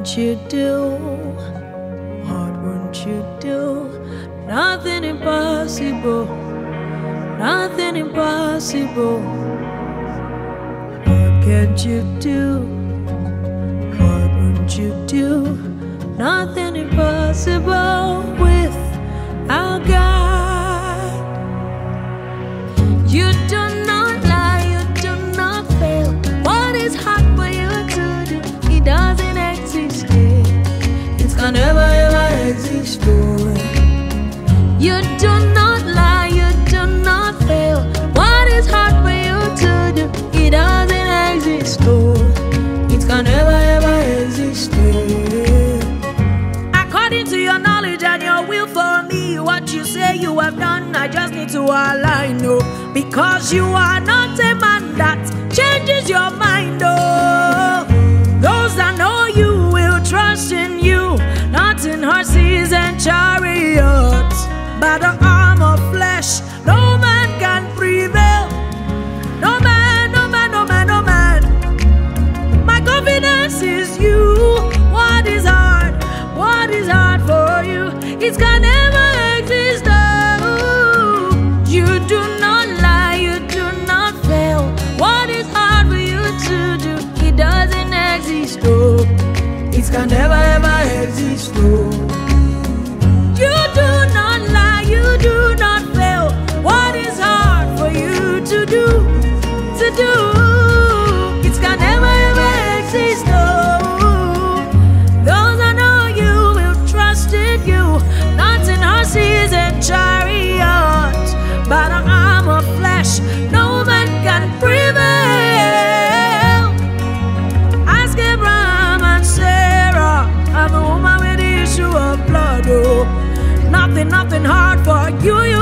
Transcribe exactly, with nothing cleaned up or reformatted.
won't you do? What won't you do? Nothing impossible, nothing impossible. What can't you do? What won't you do? Nothing impossible with our God. You do not lie, you do not fail. What is hard for you to do? It doesn't exist. It can never ever exist. You do not lie, you do not fail. What is hard for you to do? It doesn't exist. It can never ever exist. According to your knowledge and your will for me, what you say you have done, I just need to align, no. Because you are not a man that changes your mind, oh. Those that know you will trust in you, not in horses and chariots. By the arm of flesh, no man can prevail. No man, no man, no man, no man. My confidence is you. What is hard? What is hard for you? It can never exist. Oh, you do not lie, you do not fail. What is hard for you to do? It doesn't exist. Oh, it can never ever exist. Oh, you do not lie, you do not fail. What is hard for you to do? To do? It can never ever exist. Oh, those I know you will trust in you, not in horses and chariots. By the arm of flesh, no man can prevail. Ask Abraham and Sarah, I'm a woman with the issue of blood. Oh, nothing, nothing hard for you. You